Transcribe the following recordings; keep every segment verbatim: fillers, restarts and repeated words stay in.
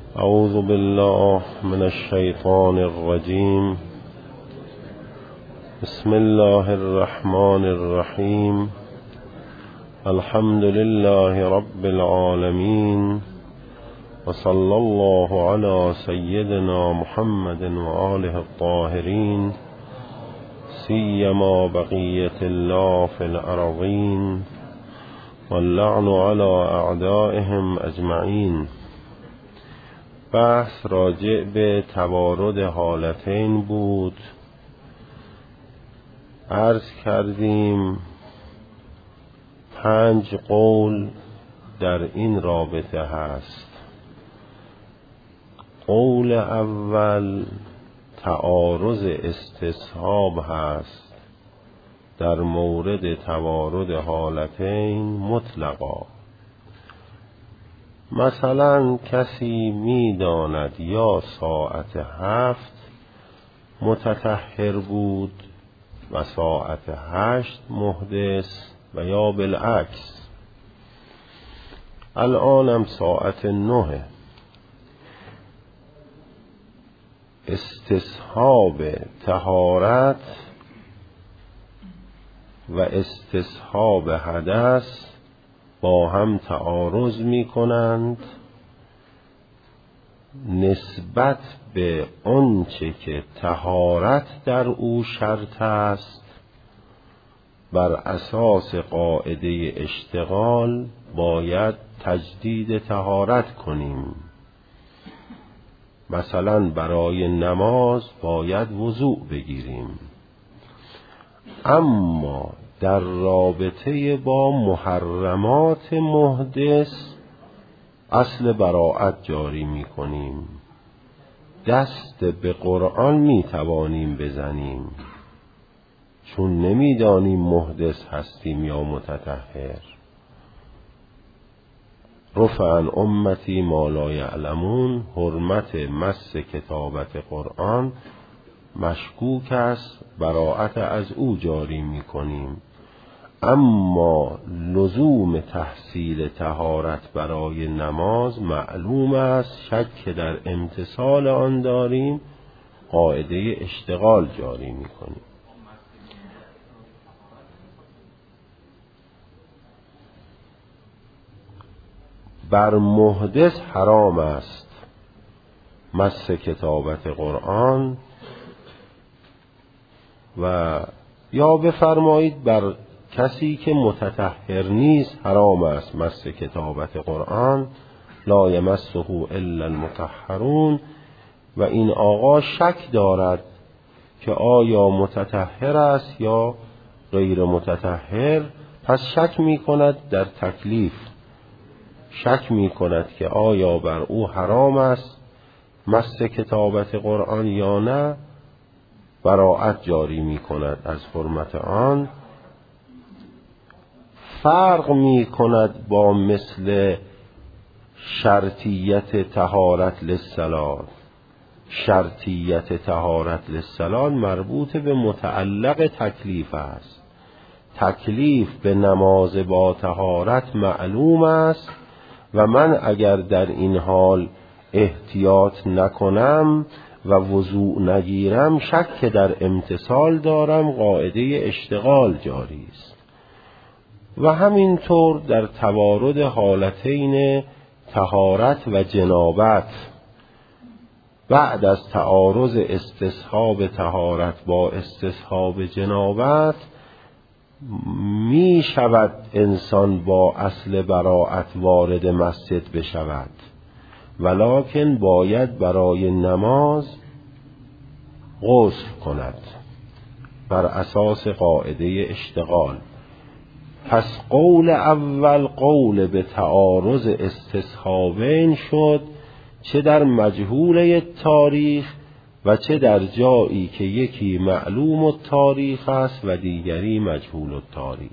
اعوذ بالله من الشیطان الرجیم. بسم الله الرحمن الرحیم. الحمد لله رب العالمین و صلی الله علی سیدنا محمد و آله الطاهرین سیما بقیة الله فی الارضین واللعن علی اعدائهم اجمعین. بحث راجع به توارد حالتین بود. عرض کردیم پنج قول در این رابطه هست. قول اول تعارض استصحاب هست در مورد توارد حالتین مطلقا. مثلا کسی می داند یا ساعت هفت متطهر بود و ساعت هشت محدث و یا بالعکس. الانم ساعت نه. استصحاب طهارت و استصحاب حدث با هم تعارض می کنند نسبت به آنچه که طهارت در او شرط است. بر اساس قاعده اشتغال باید تجدید طهارت کنیم. مثلا برای نماز باید وضوء بگیریم، اما در رابطه با محرمات محدث اصل براءت جاری می کنیم. دست به قرآن می توانیم بزنیم چون نمی دانیم محدث هستیم یا متطهر. رفع عن امتی ما لا یعلمون. حرمت مس کتابت قرآن مشکوک است، براءت از او جاری می کنیم. اما لزوم تحصیل طهارت برای نماز معلوم است، شک در امتثال آن داریم، قاعده اشتغال جاری می کنیم. بر محدث حرام است مس کتابت قرآن و یا بفرمایید بر کسی که متطهر نیست حرام است مس کتابت قرآن. لا یمسه الا المطهرون. و این آقا شک دارد که آیا متطهر است یا غیر متطهر، پس شک می کند در تکلیف. شک می کند که آیا بر او حرام است مس کتابت قرآن یا نه. براءت جاری می کند از حرمت آن. فرق می کند با مثل شرطیت طهارت للصلاة. شرطیت طهارت للصلاة مربوط به متعلق تکلیف است. تکلیف به نماز با طهارت معلوم است و من اگر در این حال احتیاط نکنم و وضوء نگیرم شک در امتثال دارم، قاعده اشتغال جاری است. و همینطور در توارد حالتین طهارت و جنابت بعد از تعارض استصحاب طهارت با استصحاب جنابت می شود انسان با اصل براءت وارد مسجد بشود، ولکن باید برای نماز غسل کند بر اساس قاعده اشتغال. پس قول اول قول به تعارض استصحابین شد، چه در مجهوله تاریخ و چه در جایی که یکی معلوم التاریخ است و دیگری مجهول التاریخ.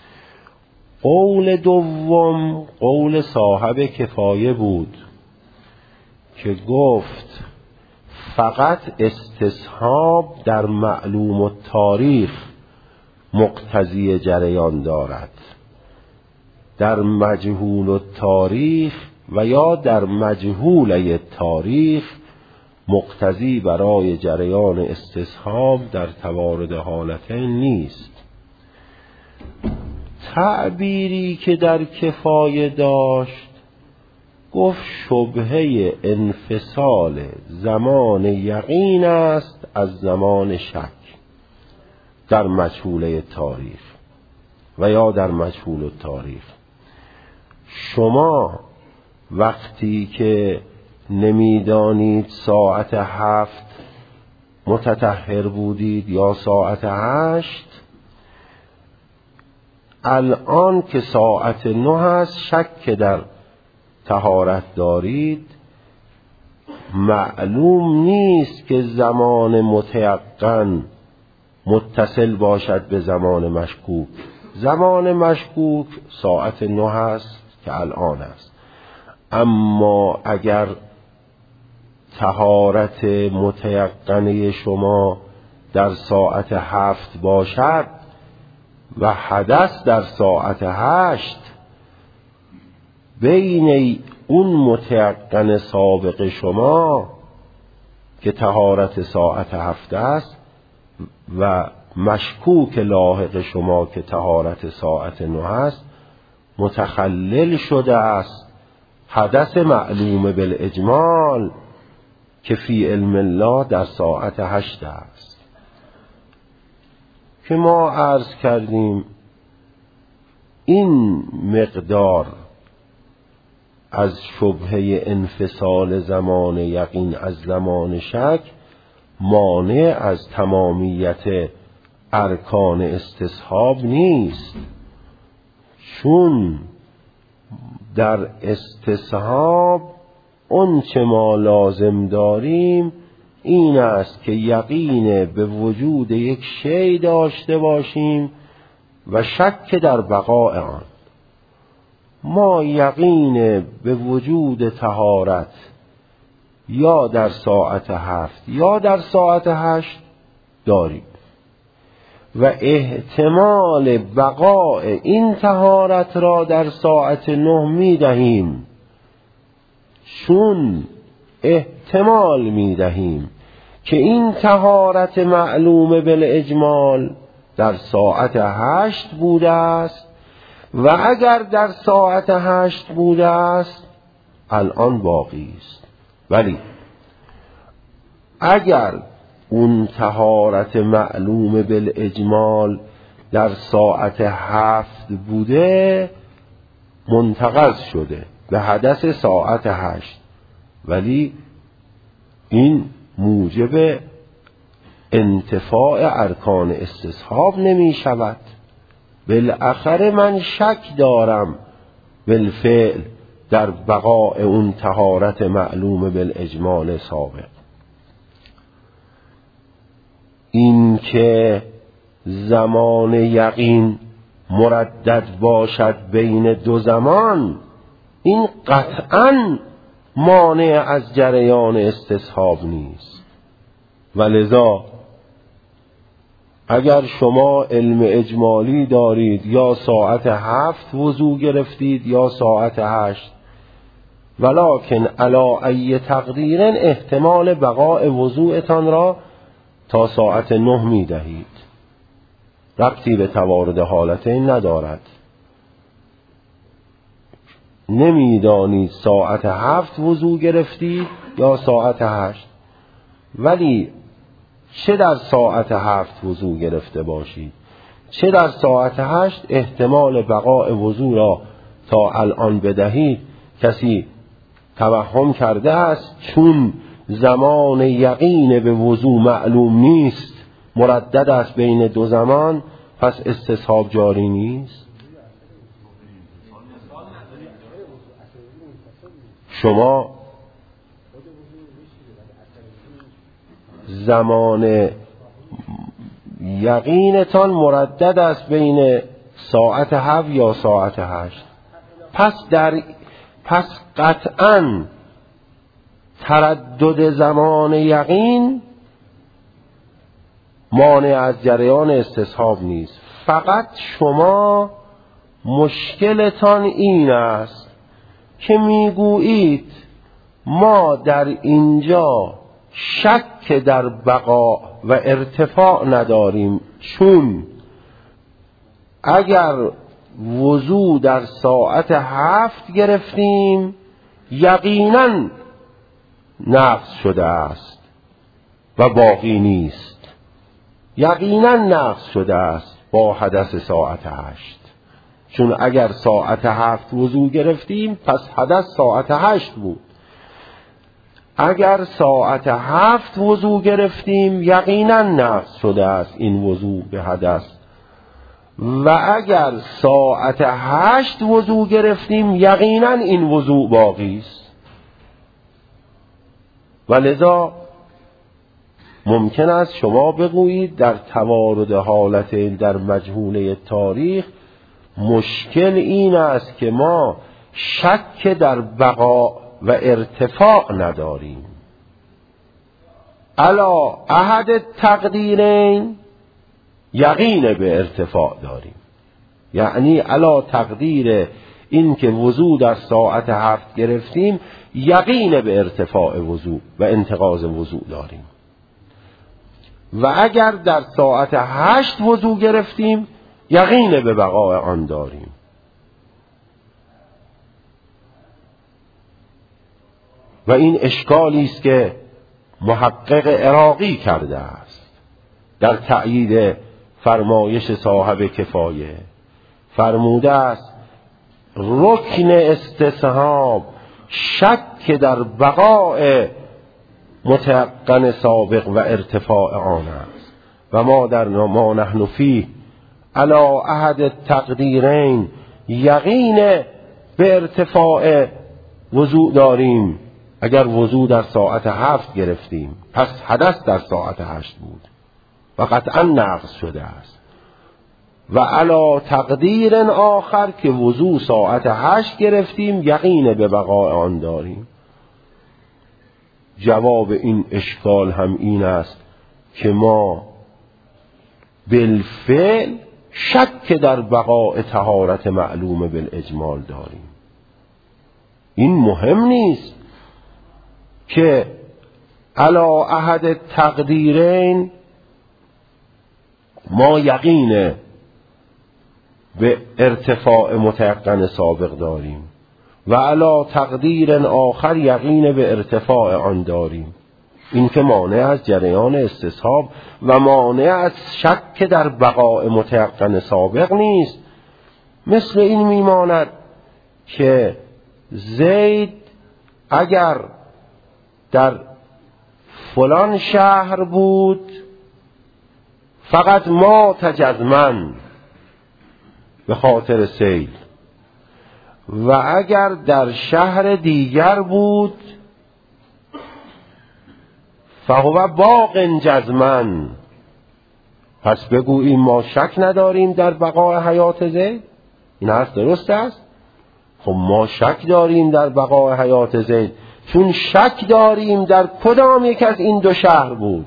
قول دوم قول صاحب کفایه بود که گفت فقط استصحاب در معلوم التاریخ مقتضی جریان دارد، در مجهول التاریخ و یا در مجهوله تاریخ مقتضی برای جریان استصحاب در توارد حالتین نیست. تعبیری که در کفایه داشت گفت شبهه انفصال زمان یقین است از زمان شک در مجهوله تاریخ و یا در مجهول تاریخ. شما وقتی که نمیدانید ساعت هفت متطهر بودید یا ساعت هشت، الان که ساعت نه است شک در طهارت دارید، معلوم نیست که زمان متیقن متصل باشد به زمان مشکوک. زمان مشکوک ساعت نه است که الان است، اما اگر طهارت متیقنه شما در ساعت هفت باشد و حدث در ساعت هشت، بین اون متیقن سابق شما که طهارت ساعت هفت است و مشکوک لاحق شما که طهارت ساعت نه است متخلل شده است حدث معلوم بالاجمال که فی علم الله در ساعت هشت است. که ما عرض کردیم این مقدار از شبهه انفصال زمان یقین از زمان شک مانع از تمامیت ارکان استصحاب نیست، چون در استصحاب اون چه ما لازم داریم این است که یقین به وجود یک شی داشته باشیم و شک در بقاء آن. ما یقین به وجود طهارت یا در ساعت هفت یا در ساعت هشت داریم و احتمال بقاء این طهارت را در ساعت نه می دهیم، چون احتمال می دهیم که این طهارت معلوم بالاجمال در ساعت هشت بوده است و اگر در ساعت هشت بوده است الان باقی است. ولی اگر اون طهارت معلوم بالاجمال در ساعت هفت بوده منتقض شده به حدث ساعت هشت، ولی این موجب انتفاع ارکان استصحاب نمی شود. بالاخره من شک دارم بالفعل در بقاء اون طهارت معلوم بالاجمال سابق. این که زمان یقین مردد باشد بین دو زمان، این قطعاً مانع از جریان استصحاب نیست. ولذا اگر شما علم اجمالی دارید یا ساعت هفت وضو گرفتید یا ساعت هشت، ولکن علی ای تقدیر احتمال بقاء وضوءتان را تا ساعت نه می دهید، ربطی به توارد حالتین ندارد. نمیدانید ساعت هفت وضو گرفتید یا ساعت هشت، ولی چه در ساعت هفت وضو گرفته باشید چه در ساعت هشت احتمال بقاء وضو را تا الان بدهید کسی توهم کرده است، چون زمان یقین به وضو معلوم نیست، مردد است بین دو زمان، پس استصحاب جاری نیست. شما زمان یقینتان مردد است بین ساعت هفت یا ساعت هشت، پس در پس قطعاً تردد زمان یقین مانع از جریان استصحاب نیست. فقط شما مشکلتان این است که میگویید ما در اینجا شک در بقا و ارتفاع نداریم، چون اگر وضو در ساعت هفت گرفتیم یقینا نقض شده است و باقی نیست، یقینا نقض شده است با حدث ساعت هشت. چون اگر ساعت هفت وضو گرفتیم پس حدث ساعت هشت بود. اگر ساعت هفت وضو گرفتیم یقینا نقض شده است این وضو به حدث، و اگر ساعت هشت وضو گرفتیم یقینا این وضو باقی است. و لذا ممکن است شما بگویید در توارد حالت در مجهوله تاریخ مشکل این است که ما شک در بقا و ارتفاع نداریم. الا احد تقدیرین، یقین به ارتفاع داریم. یعنی الا تقدیر این که وضو در ساعت هفت گرفتیم یقین به ارتفاع وضو و انتقاض وضو داریم، و اگر در ساعت هشت وضو گرفتیم یقین به بقای آن داریم. و این اشکالی است که محقق عراقی کرده است در تأیید فرمایش صاحب کفایه. فرموده است رکن استصحاب شک در بقای متیقن سابق و ارتفاع آن است، و ما در ما نحن فیه علی احد تقدیرین یقین به ارتفاع وضوء داریم. اگر وضوء در ساعت هفت گرفتیم پس حدث در ساعت هشت بود و قطعا نقض شده است. و علی تقدیر آخر که وضوء ساعت هشت گرفتیم یقین به بقای آن داریم. جواب این اشکال هم این است که ما بالفعل شک در بقای طهارت معلوم بالاجمال داریم. این مهم نیست که علی احد تقدیرین ما یقین به ارتفاع متیقن سابق داریم و علی تقدیر آخر یقین به ارتفاع آن داریم. این که مانع از جریان استصحاب و مانع از شک در بقاء متیقن سابق نیست. مثل این میماند که زید اگر در فلان شهر بود فقط ما تجزمن به خاطر سیل، و اگر در شهر دیگر بود فهو باق جزمن، پس بگوییم ما شک نداریم در بقای حیات زید. این حرف درست است؟ خب ما شک داریم در بقای حیات زید چون شک داریم در کدام یک از این دو شهر بود.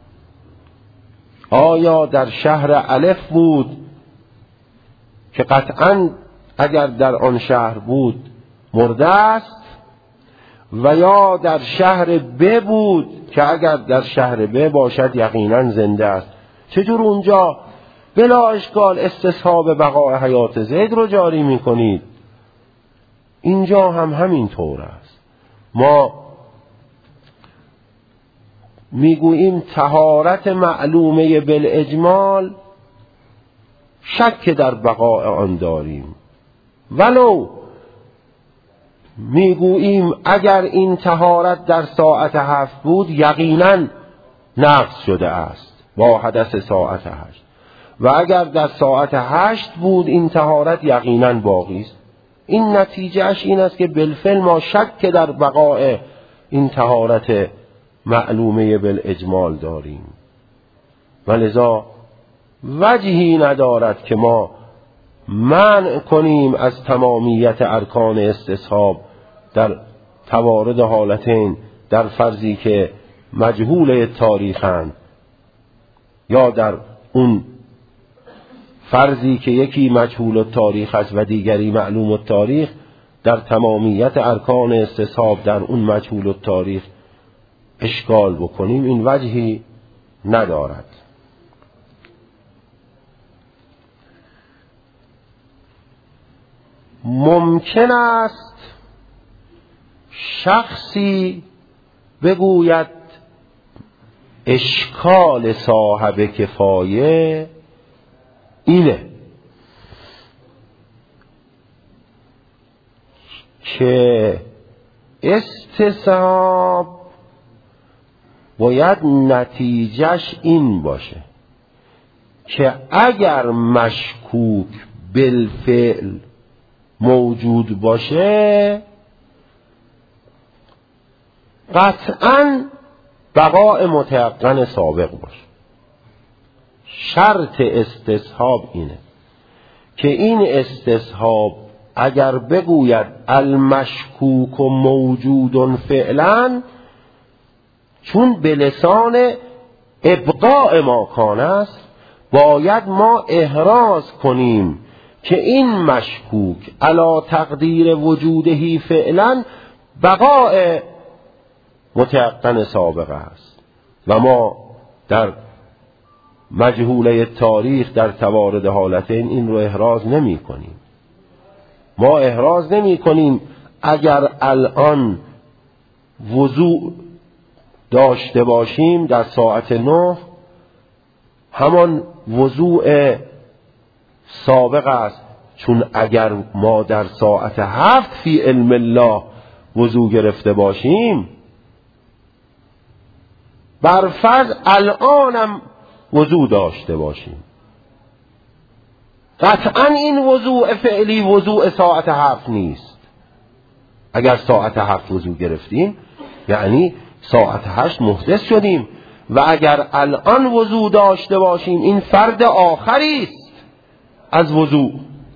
آیا در شهر الف بود که قطعاً اگر در آن شهر بود مرده است، و یا در شهر ب بود که اگر در شهر ب باشد یقیناً زنده است؟ چجور اونجا بلا اشکال استصحاب بقای حیات زید رو جاری می کنید؟ اینجا هم همین طور است. ما میگوییم طهارت معلومه بالاجمال شک در بقای آن داریم، ولو میگوییم اگر این طهارت در ساعت هفت بود یقینا نقض شده است با حدث ساعت هشت، و اگر در ساعت هشت بود این طهارت یقینا باقی است. این نتیجهش این است که بالفعل ما شک در بقای این طهارت معلومه بالاجمال داریم، ولذا وجهی ندارد که ما منع کنیم از تمامیت ارکان استصحاب در توارد حالتین، در فرضی که مجهول تاریخند یا در اون فرضی که یکی مجهول التاریخ است و دیگری معلوم التاریخ، در تمامیت ارکان استصحاب در اون مجهول التاریخ اشکال بکنیم این وجهی ندارد. ممکن است شخصی بگوید اشکال صاحب کفایه اینه که استصحاب باید نتیجهش این باشه که اگر مشکوک بالفعل موجود باشه قطعاً بقاء متیقن سابق باشه. شرط استصحاب اینه که این استصحاب اگر بگوید المشکوک و موجود فعلا، چون به لسان ابقاء ما کان است، باید ما احراز کنیم که این مشکوک علی تقدیر وجودهی فعلا بقاء متیقن سابق است و ما در مجهوله تاریخ در توارد حالتین این رو احراز نمی کنیم. ما احراز نمی کنیم اگر الان وضوع داشته باشیم در ساعت نه همان وضوع سابق است، چون اگر ما در ساعت هفت فی علم الله وضوع گرفته باشیم بر فرض الانم وضوع داشته باشیم، قطعا این وضوع فعلی وضوع ساعت هفت نیست. اگر ساعت هفت وضوع گرفتیم یعنی ساعت هشت محدث شدیم و اگر الان وضوع داشته باشیم این فرد آخری است از وضوع.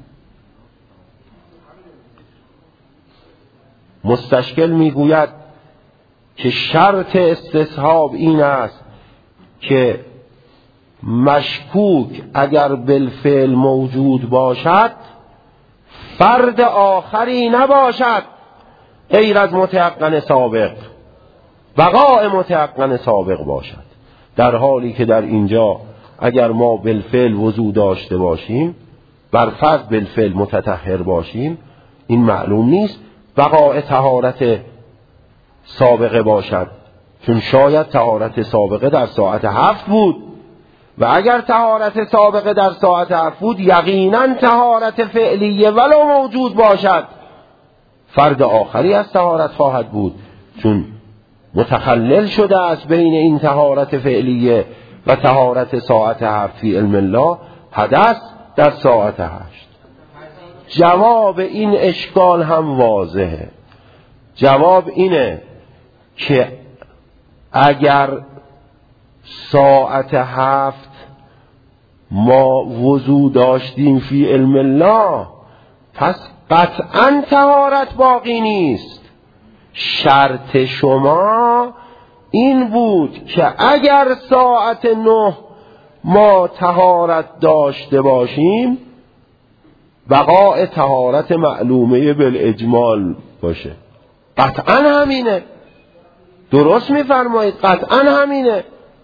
مستشکل میگوید که شرط استصحاب این است که مشکوک اگر بالفعل موجود باشد فرد آخری نباشد غیر از متیقن سابق، بقاء متیقن سابق باشد. در حالی که در اینجا اگر ما بالفعل وضوع داشته باشیم بر فرض بالفعل متطهر باشیم این معلوم نیست بقاء طهارت سابقه باشد، چون شاید طهارت سابقه در ساعت هفت بود و اگر طهارت سابقه در ساعت هفت بود یقینا طهارت فعلیه ولو موجود باشد فرد آخری از طهارت خواهد بود، چون متخلل شده است بین این طهارت فعلیه و طهارت ساعت هفت فی علم الله حدث در ساعت هشت. جواب این اشکال هم واضحه. جواب اینه که اگر ساعت هفت ما وضوع داشتیم فی علم الله پس قطعا طهارت باقی نیست. شرط شما این بود که اگر ساعت نه ما طهارت داشته باشیم بقاء طهارت معلومه بالاجمال باشه. قطعا همینه، درست میفرمایید، قطعا همینه.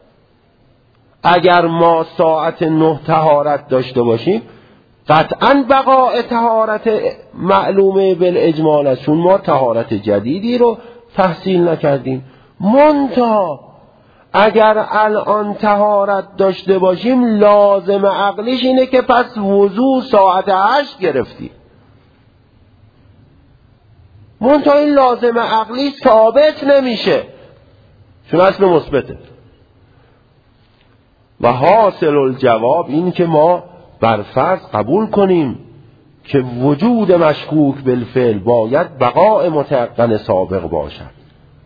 اگر ما ساعت نه طهارت داشته باشیم قطعا بقاء طهارت معلومه بالاجمال است، چون ما طهارت جدیدی رو تحصیل نکردیم. منتها اگر الان طهارت داشته باشیم لازم عقلیش اینه که پس وضوع ساعت هشت گرفتیم. منتها این لازم عقلی ثابت نمیشه چون اصل مثبته. و حاصل الجواب این که ما بر فرض قبول کنیم که وجود مشکوک بالفعل باید بقاء متیقن سابق باشد.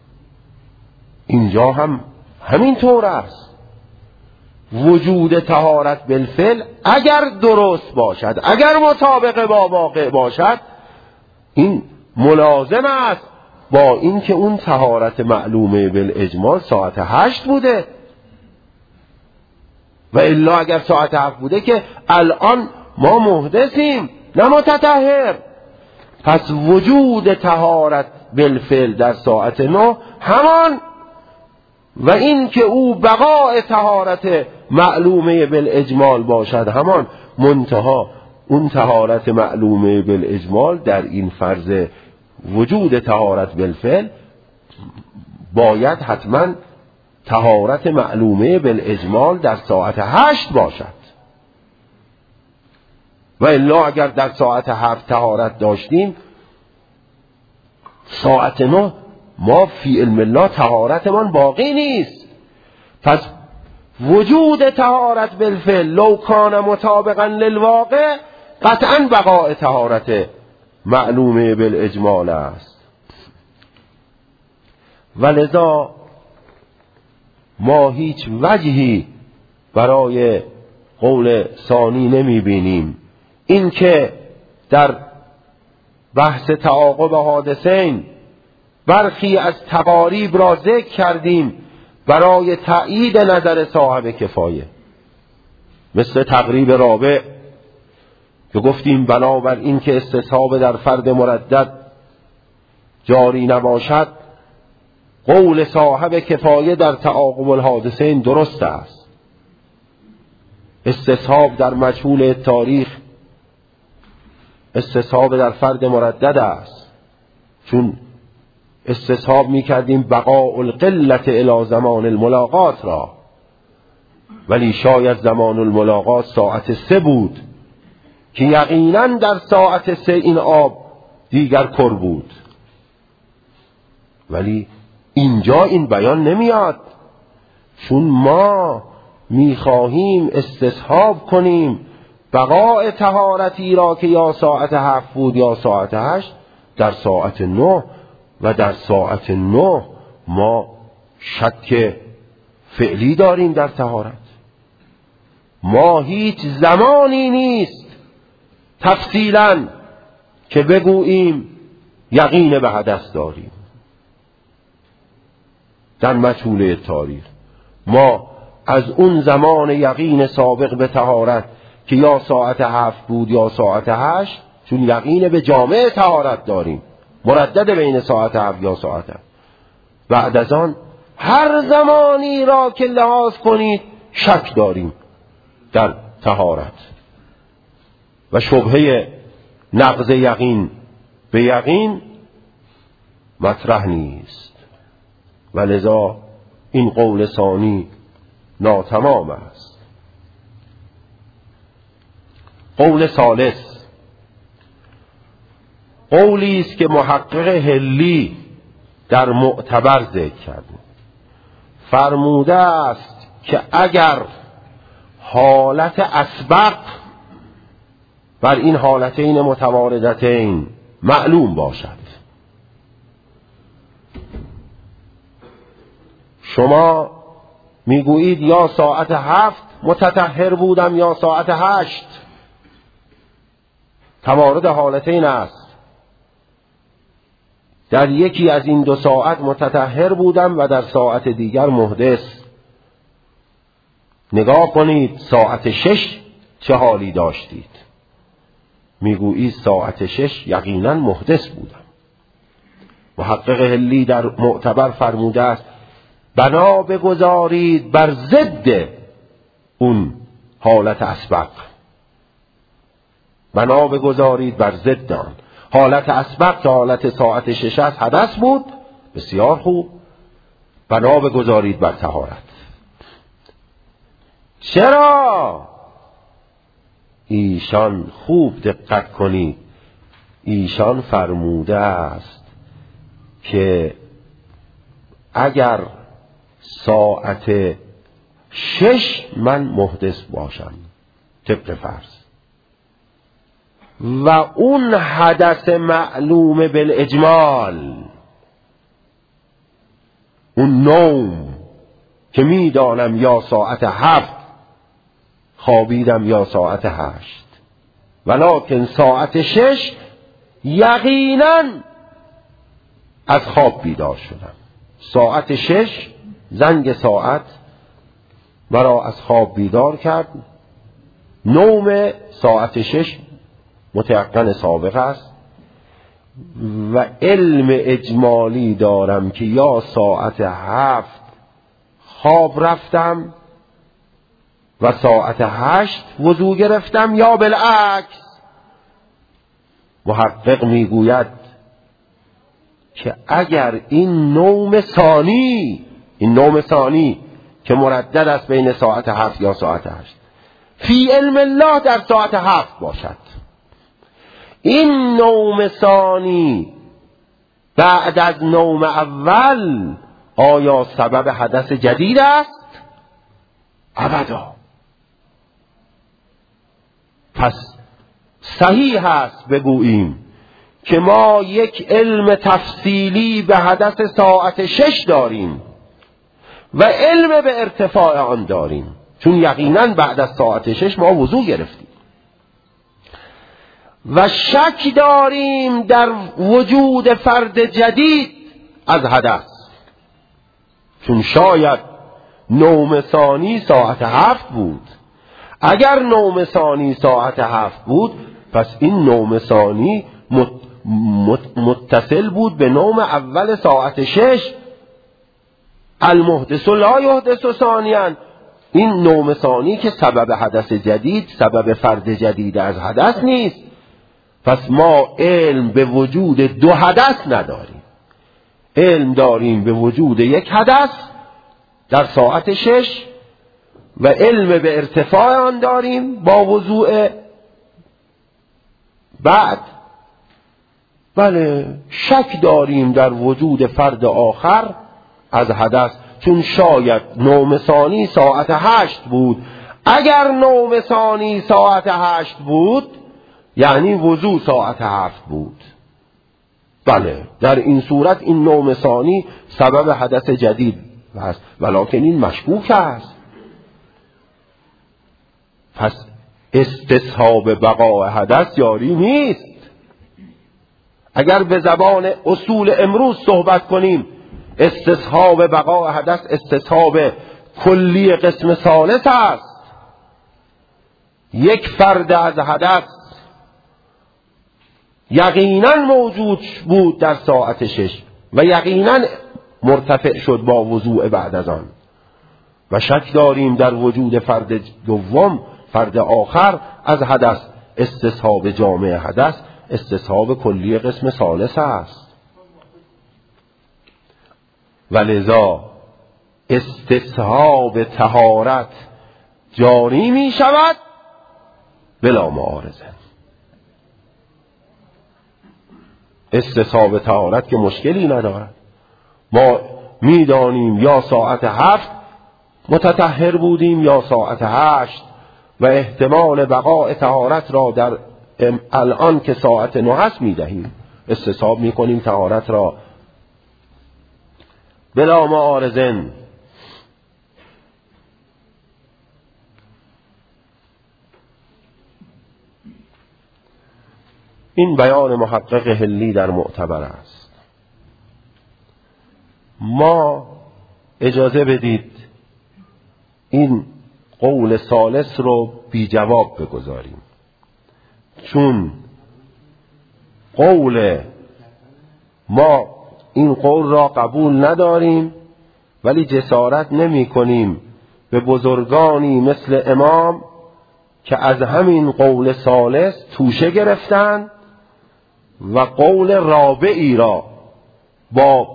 اینجا هم همین طور است. وجود طهارت بالفعل اگر درست باشد، اگر مطابق با واقع باشد، این ملازم است با این که اون طهارت معلومه بالاجمال ساعت هشت بوده. و الا اگر ساعت هفت بوده که الان ما محدثیم نه متطهر. پس وجود طهارت بالفعل در ساعت نه همان و این که او بقاء طهارت معلومه بالاجمال باشد همان، منتها اون طهارت معلومه بالاجمال در این فرض وجود طهارت بالفعل باید حتما طهارت معلومه بالاجمال در ساعت هشت باشد، و الا اگر در ساعت هفت طهارت داشتیم ساعت نه ما فی علم الله طهارتمان باقی نیست. پس وجود طهارت بالفعل لو کان مطابقا للواقع قطعا بقاء طهارت معلومه بالاجمال است. ولذا ما هیچ وجهی برای قول ثانی نمی بینیم. این که در بحث تعاقب حادثین برخی از تقاریب را ذکر کردیم برای تأیید نظر صاحب کفایه، مثل تقریب رابع که گفتیم بنابر این که استصحاب در فرد مردد جاری نباشد قول صاحب کفایه در تعاقب الحادثین درست است. استصحاب در مجهول تاریخ استصحاب در فرد مردد است، چون استصحاب می کردیم بقاء القلت الی زمان الملاقات را، ولی شاید زمان الملاقات ساعت سه بود که یقینا در ساعت سه این آب دیگر کر بود، ولی اینجا این بیان نمیاد، چون ما میخواهیم استصحاب کنیم بقاء طهارتی را که یا ساعت هفت بود یا ساعت هشت در ساعت نه، و در ساعت نه ما شک فعلی داریم در طهارت. ما هیچ زمانی نیست تفصیلا که بگوییم یقین به حدث داریم. در مجهوله تاریخ ما از اون زمان یقین سابق به طهارت که یا ساعت هفت بود یا ساعت هشت، چون یقین به جامع طهارت داریم مردد بین ساعت هفت یا ساعت هشت، بعد از آن هر زمانی را که لحاظ کنید شک داریم در طهارت و شبهه نقض یقین به یقین مطرح نیست، ولذا این قول ثانی ناتمام است. قول ثالث قولی است که محقق حلی در معتبر ذکر کرده، فرموده است که اگر حالت اسبق بر این حالتین متواردتین معلوم باشد، شما میگویید یا ساعت هفت متطهر بودم یا ساعت هشت، توارد حالتین است، در یکی از این دو ساعت متطهر بودم و در ساعت دیگر محدث. نگاه کنید ساعت شش چه حالی داشتید؟ میگویید ساعت شش یقینا محدث بودم. محقق حلی در معتبر فرموده است بنا بگذارید بر ضد اون حالت اسبق، بنا بگذارید بر ضد آن. حالت اسبق که حالت ساعت شش است حدث بود، بسیار خوب، بنا بگذارید بر طهارت. چرا؟ ایشان خوب دقت کنید، ایشان فرموده است که اگر ساعت شش من محدث باشم طبق فرض و اون حدث معلوم بالاجمال، اون نوم که میدانم یا ساعت هفت خوابیدم یا ساعت هشت، ولکن ساعت شش یقینا از خواب بیدار شدم، ساعت شش زنگ ساعت مرا از خواب بیدار کرد، نوم ساعت شش متیقن سابق است، و علم اجمالی دارم که یا ساعت هفت خواب رفتم و ساعت هشت وضو گرفتم یا بالعکس. محقق میگوید که اگر این نوم ثانی، این نوم ثانی که مردد است بین ساعت هفت یا ساعت هشت، فی علم الله در ساعت هفت باشد، این نوم ثانی بعد از نوم اول آیا سبب حدث جدید است؟ ابدا. پس صحیح است بگوییم که ما یک علم تفصیلی به حدث ساعت شش داریم و علم به ارتفاع آن داریم، چون یقینا بعد از ساعت شش ما وضو گرفتیم. و شک داریم در وجود فرد جدید از حدث، چون شاید نوم ثانی ساعت هفت بود. اگر نوم ثانی ساعت هفت بود پس این نوم ثانی مت متصل بود به نوم اول ساعت شش. المحدث لا یحدث ثانیاً، این نوم ثانی که سبب حدث جدید، سبب فرد جدید از حدث نیست. پس ما علم به وجود دو حدث نداریم، علم داریم به وجود یک حدث در ساعت شش و علم به ارتفاع آن داریم با وضوء بعد. بله، شک داریم در وجود فرد آخر از حدث، چون شاید نوم ثانی ساعت هشت بود. اگر نوم ثانی ساعت هشت بود یعنی وضو ساعت هفت بود. بله، در این صورت این نوم ثانی سبب حدث جدید است، ولکن این مشکوک است. پس استصحاب بقاء حدث یاری نیست. اگر به زبان اصول امروز صحبت کنیم، استصحاب بقاء حدث استصحاب کلی قسم ثالث است. یک فرد از حدث یقینا موجود بود در ساعت شش و یقینا مرتفع شد با وضوء بعد از آن، و شک داریم در وجود فرد دوم، فرد آخر از حدث. استصحاب جامع حدث استصحاب کلی قسم ثالث است. ولذا استصحاب طهارت جاری می شود بلا معارضه. استصحاب طهارت که مشکلی ندارد. ما میدانیم یا ساعت هفت متطهر بودیم یا ساعت هشت، و احتمال بقاء طهارت را در الان که ساعت نه است میدهیم، استصحاب میکنیم طهارت را بلا معارضن. این بیان محقق حلی در معتبر است. ما اجازه بدید این قول ثالث رو بی جواب بگذاریم، چون قول ما این قول را قبول نداریم، ولی جسارت نمی کنیم به بزرگانی مثل امام که از همین قول ثالث توشه گرفتن و قول رابعی را با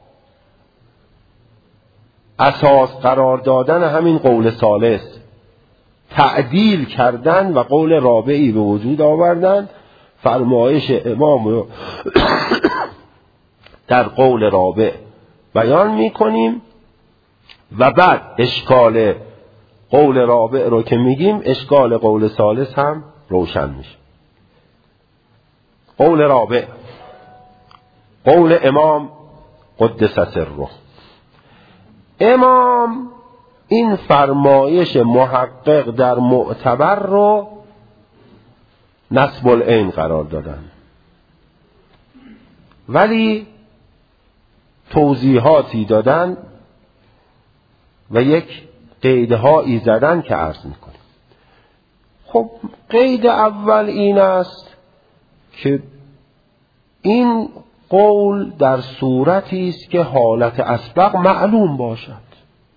اساس قرار دادن همین قول ثالث تعدیل کردن و قول رابعی به وجود آوردن. فرمایش امام در قول رابع بیان می کنیم و بعد اشکال قول رابع رو که میگیم اشکال قول ثالث هم روشن میشه. قول رابع، قول امام قدس سره. امام این فرمایش محقق در معتبر رو نصب العین قرار دادن، ولی توضیحاتی دادن و یک قیدهایی زدن که عرض میکنیم. خب قید اول این است که این قول در صورتی است که حالت اسبق معلوم باشد.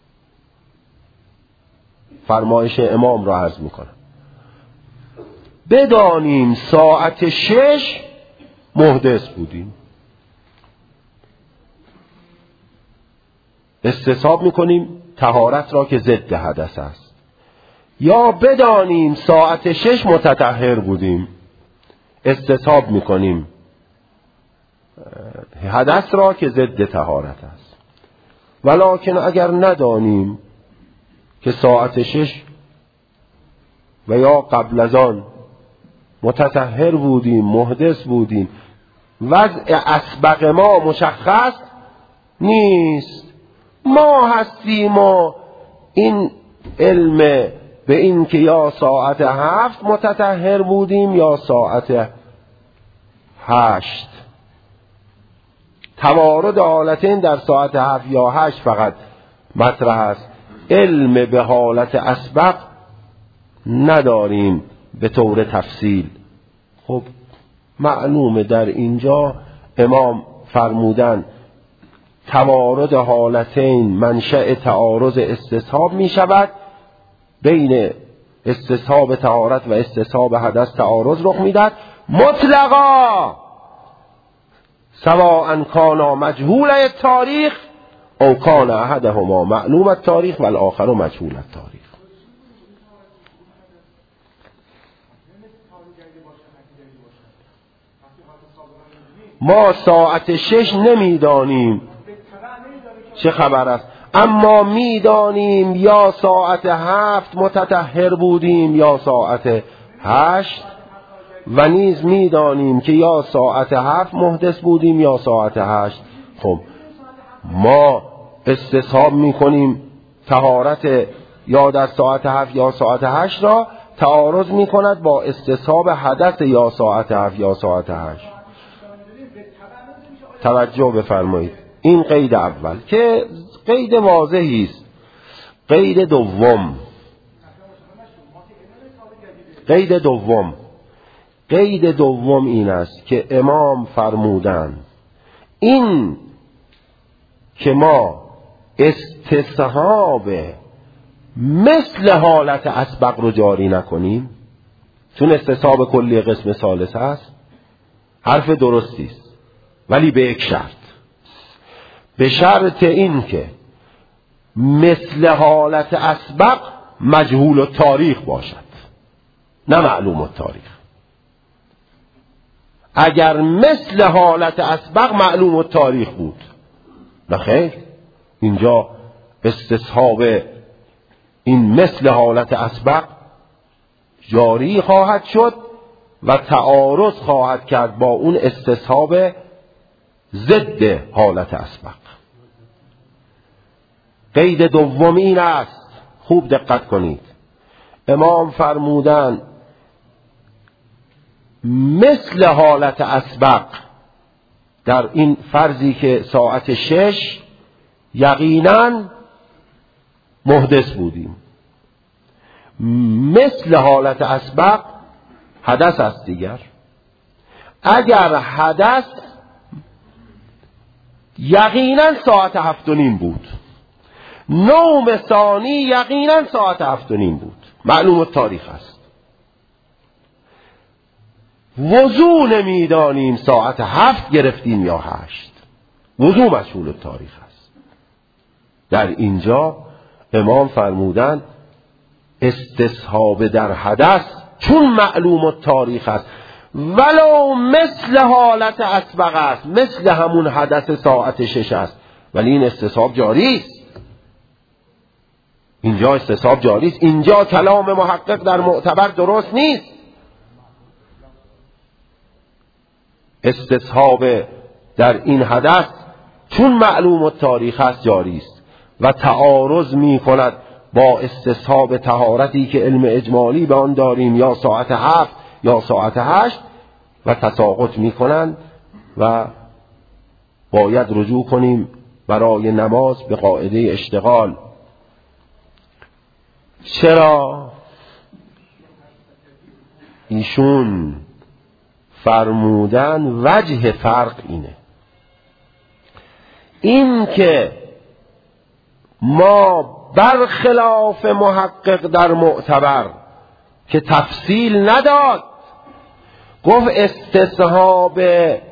فرمایش امام را عرض میکنم. بدانیم ساعت شش محدث بودیم، استصحاب میکنیم طهارت را که ضد حدث است. یا بدانیم ساعت شش متطهر بودیم، استصحاب میکنیم حدث را که ضد طهارت است. ولکن اگر ندانیم که ساعت شش و یا قبل از آن متطهر بودیم، محدث بودیم، وضع اسبق ما مشخص نیست، ما هستیم و این علم به این که یا ساعت هفت متطهر بودیم یا ساعت هشت، توارد حالتین در ساعت هفت یا هشت فقط مطرح است، علم به حالت اسبق نداریم به طور تفصیل. خب معلومه در اینجا امام فرمودن توارد حالتین منشأ تعارض استصحاب می شود، بین استصحاب طهارت و استصحاب حدث تعارض رخ می دهد مطلقا، سواء کانا مجهول التاریخ او کان احدهما معلوم التاریخ و الاخر مجهول التاریخ. ما ساعت شش نمیدانیم چه خبر است، اما میدانیم یا ساعت هفت متطهر بودیم یا ساعت هشت، و نیز میدانیم که یا ساعت هفت محدث بودیم یا ساعت هشت. خب ما استصحاب میکنیم طهارت یا در ساعت هفت یا ساعت هشت را تعارض میکند با استصحاب حدث یا ساعت هفت یا ساعت هشت. توجه بفرمایید، این قید اول که قید واضحی است. قید دوم قید دوم قید دوم این است که امام فرمودند این که ما استصحاب مثل حالت اسبق رو جاری نکنیم، چون استصحاب کلی قسم ثالث هست، حرف درستی است، ولی به یک شرط، به شرط این که مثل حالت اسبق مجهول التاریخ باشد، نه معلوم التاریخ. اگر مثل حالت اسبق معلوم التاریخ بود، نخیر، اینجا استصحاب این مثل حالت اسبق جاری خواهد شد و تعارض خواهد کرد با اون استصحاب ضد حالت اسبق. قید دوم این است، خوب دقت کنید. امام فرمودن مثل حالت اسبق در این فرضی که ساعت شش یقینا محدث بودیم، مثل حالت اسبق حدث است دیگر. اگر حدث یقینا ساعت هفت و نیم بود، نوم ثانی یقینا ساعت هفت و نیم بود، معلوم التاریخ است. وضو نمیدانیم ساعت هفت گرفتیم یا هشت، وضو مجهول التاریخ است. در اینجا امام فرمودن استصحاب در حدث چون معلوم التاریخ است ولو مثل حالت اسبق است، مثل همون حدث ساعت شش است، ولی این استصحاب جاری است. اینجا استصحاب جاری است. اینجا کلام محقق در معتبر درست نیست. استصحاب در این حدث چون معلوم التاریخ است جاری است و تعارض می کند با استصحاب طهارتی که علم اجمالی به آن داریم، یا ساعت هفت یا ساعت هشت، و تساقط می کنند و باید رجوع کنیم برای نماز به قاعده اشتغال. چرا؟ ایشون فرمودن وجه فرق اینه، این که ما برخلاف محقق در معتبر که تفصیل نداد، گفت استصحاب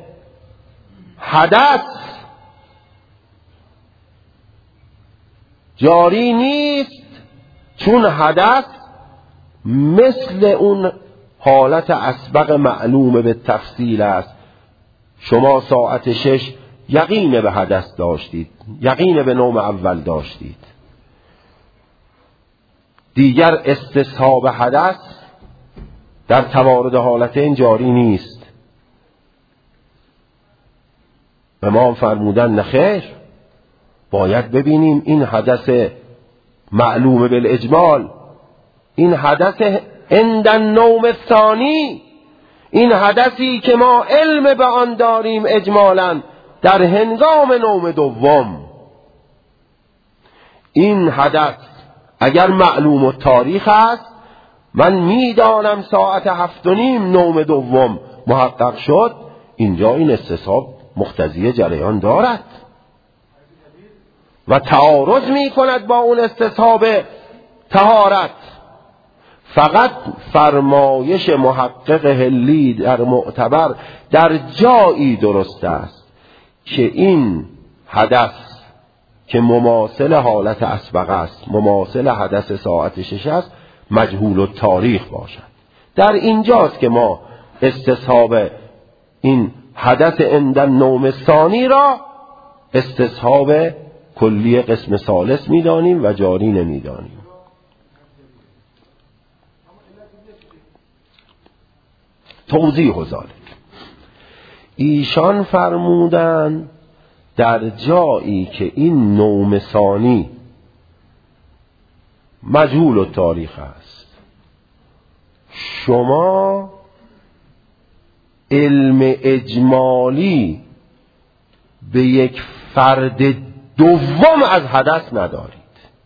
حدث جاری نیست، چون حدث مثل اون حالت اسبق معلوم به تفصیل است. شما ساعت شش یقین به حدث داشتید، یقین به نوم اول داشتید، دیگر استصحاب حدث در توارد حالتین جاری نیست. امام فرمودن نخیر، باید ببینیم این حدث معلوم بالاجمال، این حدث عند النوم الثانی، این حدثی که ما علم به آن داریم اجمالا در هنگام نوم دوم، این حدث اگر معلوم التاریخ است، من میدانم ساعت هفت و نیم نوم دوم محقق شد، اینجا این استصحاب مقتضی جریان دارد و تعارض می کند با اون استصحاب طهارت. فقط فرمایش محقق حلی در معتبر در جایی درست است که این حدث که مماثل حالت اسبق است، مماثل حدث ساعت شش است، مجهول التاریخ باشد. در اینجاست که ما استصحاب این حدث عند النوم الثانی را استصحاب کلی قسم ثالث می‌دانیم و جاری نمی‌دانیم. توضیح ذلک، ایشان فرمودند در جایی که این نوم ثانی مجهول التاریخ است، شما علم اجمالی به یک فرد دوم از حدث ندارید.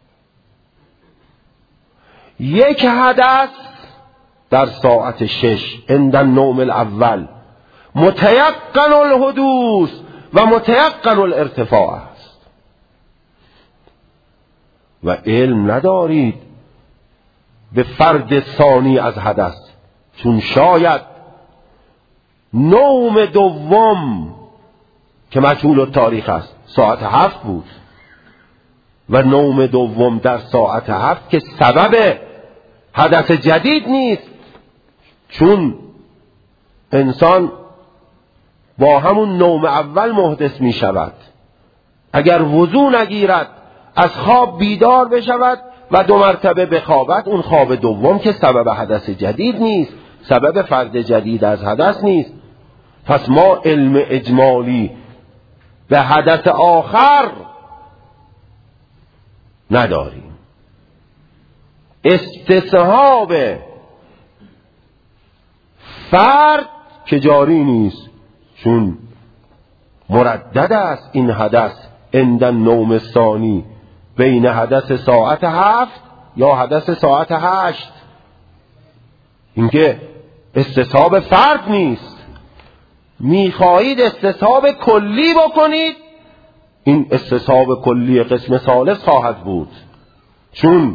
یک حدث در ساعت شش عند النوم الاول متیقن الحدوث و متیقن الارتفاع است و علم ندارید به فرد ثانی از حدث، چون شاید نوم دوم که مجهول التاریخ است ساعت هفت بود و نوم دوم در ساعت هفت که سبب حدث جدید نیست، چون انسان با همون نوم اول محدث می شود. اگر وضو نگیرد از خواب بیدار بشود و دو مرتبه بخوابد، اون خواب دوم که سبب حدث جدید نیست، سبب فرد جدید از حدث نیست. پس ما علم اجمالی به حدث آخر نداریم. استصحاب فرد که جاری نیست، چون مردد است این حدث عند النوم الثانی بین حدث ساعت هفت یا حدث ساعت هشت، اینکه استصحاب فرد نیست. میخواهید استصحاب کلی بکنید، این استصحاب کلی قسم ثالث خواهد بود، چون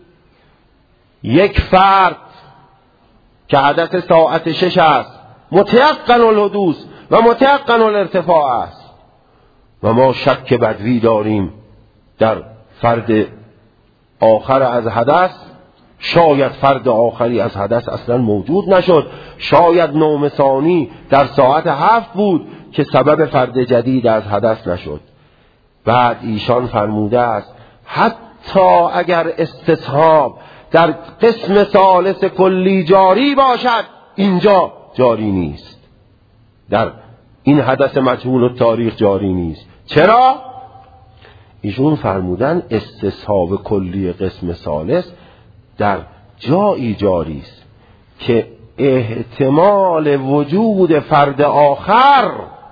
یک فرد که حدث ساعت شش است متیقن الحدوث و متیقن الارتفاع است و ما شک بدوی داریم در فرد آخر از حدث. شاید فرد آخری از حدث اصلا موجود نشد، شاید نوم ثانی در ساعت هفت بود که سبب فرد جدید از حدث نشد. بعد ایشان فرموده است حتی اگر استصحاب در قسم ثالث کلی جاری باشد، اینجا جاری نیست، در این حدث مجهول التاریخ جاری نیست. چرا؟ ایشون فرمودن استصحاب کلی قسم ثالث در جایی جاری است که احتمال وجود فرد آخر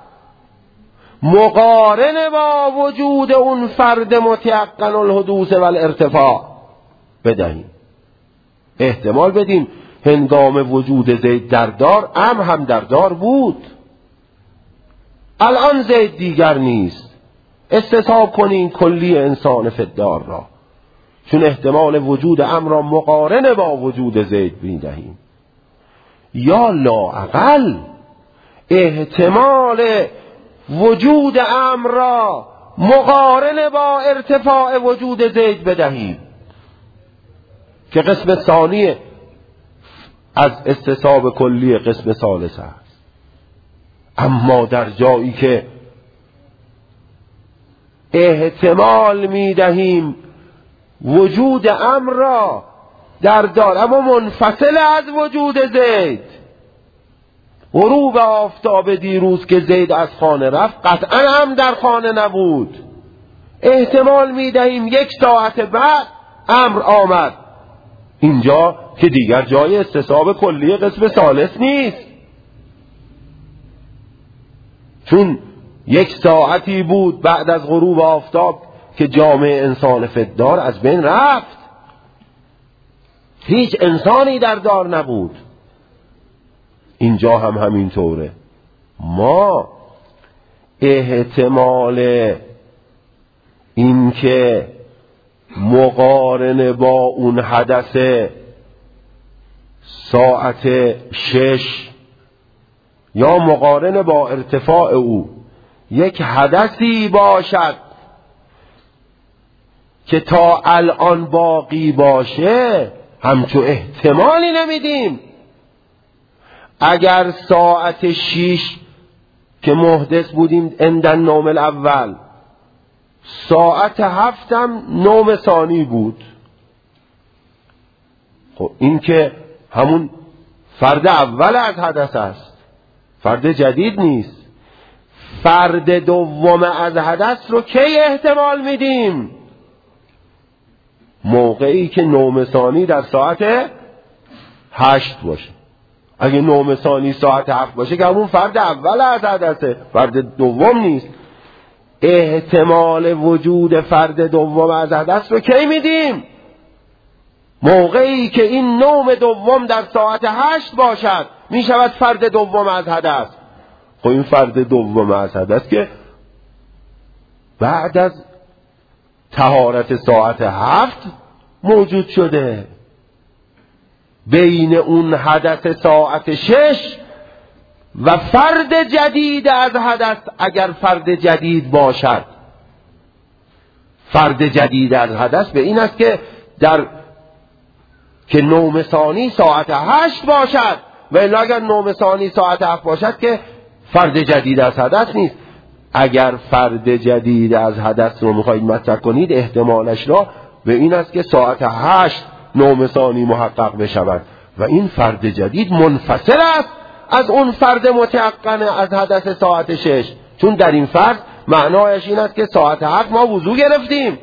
مقارن با وجود اون فرد متیقن الحدوث و الارتفاع بدهیم، احتمال بدیم. هنگام وجود زید در دار امر هم در دار بود. الان زید دیگر نیست. استصحاب کنین کلی انسان فدار را، چون احتمال وجود امر را مقارن با وجود زید می‌دهیم. یا لااقل احتمال وجود امر را مقارن با ارتفاع وجود زید بدهیم که قسم ثانی از استصحاب کلی قسم ثالث است. اما در جایی که احتمال میدهیم وجود امر را در دار اما منفصل از وجود زید، غروب آفتاب دیروز که زید از خانه رفت قطعا هم در خانه نبود. احتمال میدهیم یک ساعت بعد امر آمد. اینجا که دیگر جای استصحاب کلی قسم ثالث نیست، چون یک ساعتی بود بعد از غروب آفتاب که جامعه انسان فدار از بین رفت، هیچ انسانی در دار نبود. اینجا هم همین طوره. ما احتمال این که مقارن با اون حدث ساعت شش یا مقارن با ارتفاع او یک حدثی باشد که تا الان باقی باشه همچو احتمالی نمیدیم. اگر ساعت شیش که محدث بودیم اندن نوم الاول، ساعت هفتم نوم ثانی بود، خب این که همون فرد اول از حدث است، فرد جدید نیست. فرد دوم از حدث رو کی احتمال میدیم؟ موقعی که نوم ثانی در ساعت هشت باشه. اگه نوم ثانی ساعت هفت باشه که همون فرد اول از حدثه، فرد دوم نیست. احتمال وجود فرد دوم از حدث رو کی میدیم؟ موقعی که این نوم دوم در ساعت هشت باشد میشود فرد دوم از حدث. خب این فرد دوم از حدث که بعد از طهارت ساعت هفت موجود شده، بین اون حدث ساعت شش و فرد جدید از حدث، اگر فرد جدید باشد. فرد جدید از حدث به این است که در که نوم ثانی ساعت هشت باشد، و الا اگر نوم ثانی ساعت هفت باشد که فرد جدید از حدث نیست. اگر فرد جدید از حدث رو میخواید مطرح کنید احتمالش را به این است که ساعت هشت نوم ثانی محقق بشود و این فرد جدید منفصل است از اون فرد متيقن از حدث ساعت شش، چون در این فرد معنایش این است که ساعت هفت ما وضو گرفتیم.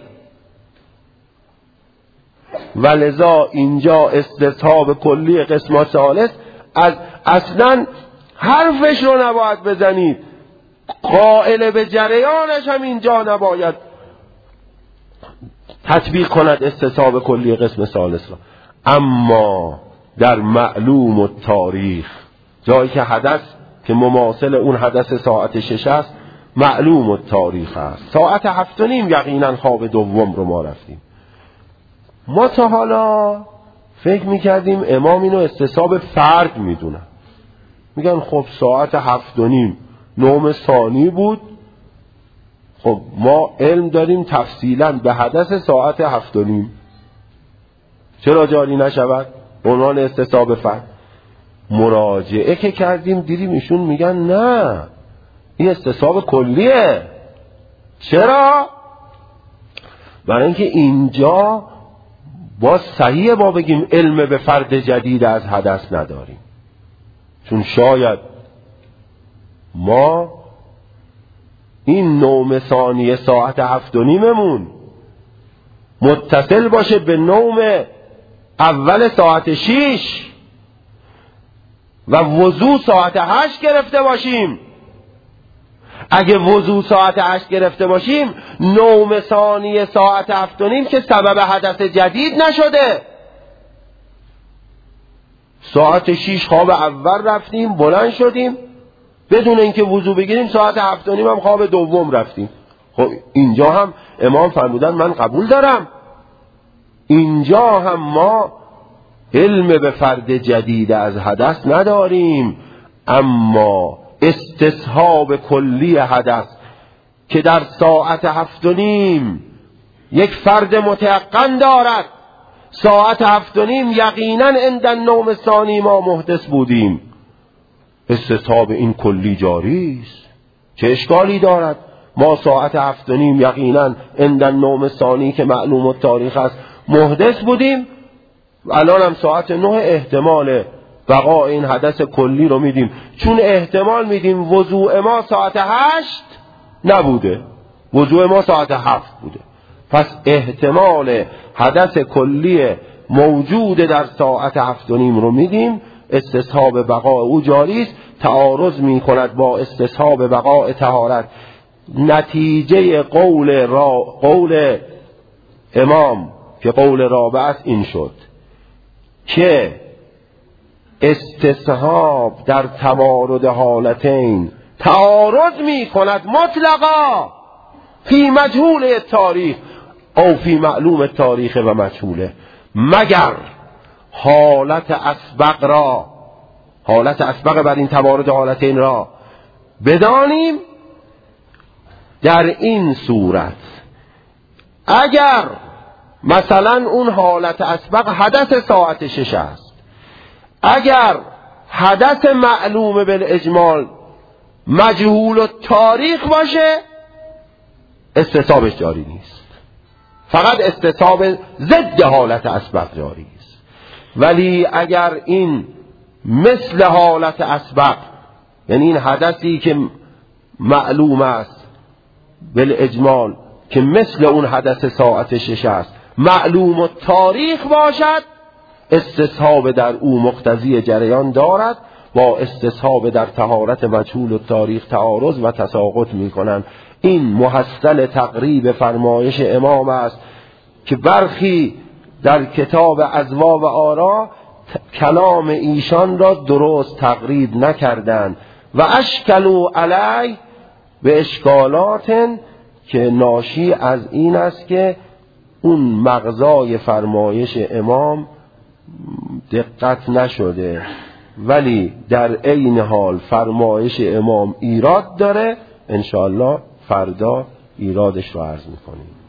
ولذا اینجا استصحاب کلی قسم ثالث از اصلا حرفش رو نباید بزنید، قائل به جریانش هم اینجا نباید تطبیق کند استصحاب کلی قسم ثالث را. اما در معلوم و تاریخ، جایی که حدث که مماثل اون حدث ساعت شش است معلوم و تاریخ است. ساعت هفت و نیم یقینا خواب دوم رو ما رفتیم. ما تا حالا فکر میکردیم امام اینو استصحاب فرد میدونن، میگن خب ساعت هفت و نیم نوم ثانی بود، خب ما علم داریم تفصیلا به حدث ساعت هفت و نیم، چرا جاری نشود عنوان استصحاب فرد؟ مراجعه که کردیم دیدیم ایشون میگن نه این استصحاب کلیه. چرا؟ برای اینکه اینجا با صحیح با بگیم علم به فرد جدید از حدث نداریم، چون شاید ما این نوم ثانی ساعت هفت و نیممون متصل باشه به نوم اول ساعت شیش و وضو ساعت هشت گرفته باشیم. اگه وضو ساعت هشت گرفته باشیم نوم ثانی ساعت هفت و نیم که سبب حدث جدید نشده، ساعت شیش خواب اول رفتیم، بلند شدیم بدون اینکه وضو بگیریم، ساعت هفت و نیم هم خواب دوم رفتیم. خب اینجا هم امام فرمودن من قبول دارم، اینجا هم ما علم به فرد جدید از حدث نداریم، اما استصحاب کلی حدث که در ساعت هفت و نیم یک فرد متیقن دارد، ساعت هفت و نیم یقینا عند النوم ثانی ما محدث بودیم، استصحاب این کلی جاری است. چه اشکالی دارد ما ساعت هفت و نیم یقینا عند النوم ثانی که معلوم التاریخ است محدث بودیم، الان هم ساعت نه احتمال بقا این حدث کلی رو میدیم، چون احتمال میدیم وضوء ما ساعت هشت نبوده، وضوء ما ساعت هفت بوده، پس احتمال حدث کلی موجود در ساعت هفت و نیم رو میدیم، استصحاب بقا او جاری است، تعارض میکند با استصحاب بقا طهارت. نتیجه قول را قول امام که قول رابع است این شد که استصحاب در توارد حالتین تعارض می کند مطلقا فی مجهول تاریخ او فی معلوم تاریخ و مجهوله، مگر حالت اسبق را، حالت اسبق بر این توارد حالتین را بدانیم. در این صورت اگر مثلا اون حالت اسبق حدث ساعت شش است، اگر حدث معلوم بالاجمال مجهول و تاریخ باشه استصحابش جاری نیست، فقط استصحاب ضد حالت اسبق جاری است. ولی اگر این مثل حالت اسبق، یعنی این حدثی که معلوم است بالاجمال که مثل اون حدث ساعت شش است معلوم و تاریخ باشد، استصحاب در او مقتضی جریان دارد، با استصحاب در طهارت مجهول و تاریخ تعارض و تساقط می کنند. این محصل تقریب فرمایش امام است که برخی در کتاب اضواء و آرا کلام ایشان را درست تقریب نکردند و اشکلوا علی به اشکالات که ناشی از این است که اون مغزای فرمایش امام دقت نشده، ولی در عین حال فرمایش امام ایراد داره، انشاءالله فردا ایرادش رو عرض میکنیم.